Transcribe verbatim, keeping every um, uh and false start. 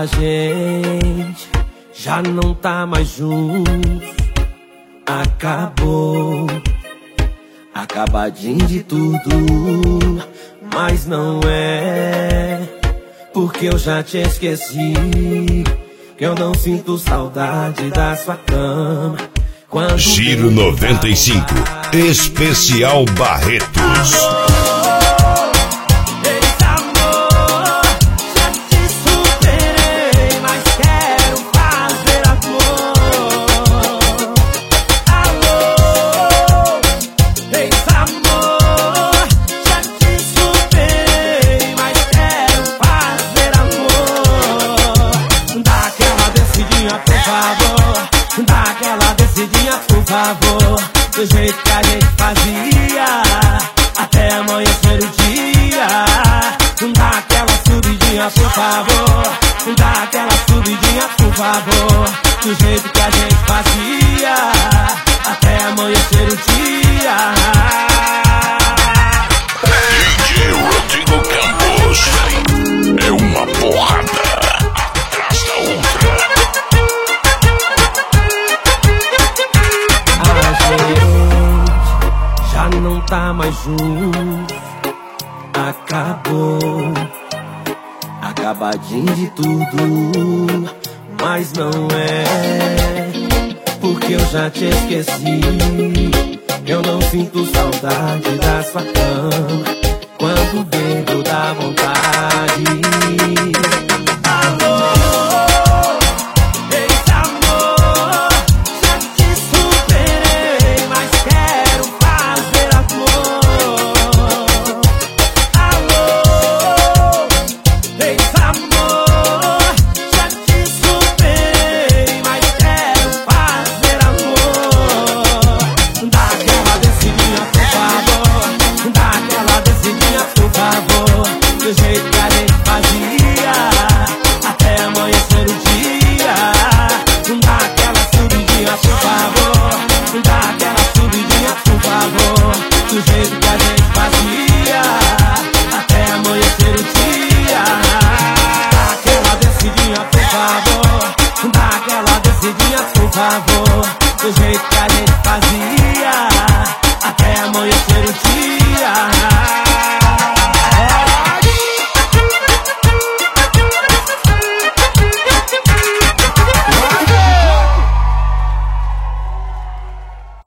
A gente já não tá mais junto. Acabou, acabadinho de tudo. Mas não é porque eu já te esqueci, que eu não sinto saudade da sua cama. Quando Giro noventa e cinco, especial Barretos. Por favor, do jeito que a gente fazia, até amanhecer o dia. Dá aquela subidinha, por favor. Dá aquela subidinha, por favor. Do jeito que a gente fazia, até amanhecer o dia. D J Rodrigo Campos. É uma porrada atrás da outra. Já não tá mais junto. Acabou, acabadinho de tudo. Mas não é porque eu já te esqueci, eu não sinto saudade da sua cama. Quando bebo dá vontade. Alô, do jeito que a gente fazia, até amanhecer o dia. Dá aquela subidinha, por favor. Dá aquela subidinha, por favor. Do jeito que a gente fazia, até amanhecer o dia. Dá aquela descidinha, por favor. Dá aquela descidinha, por favor. Do jeito que a gente fazia, até amanhecer o dia.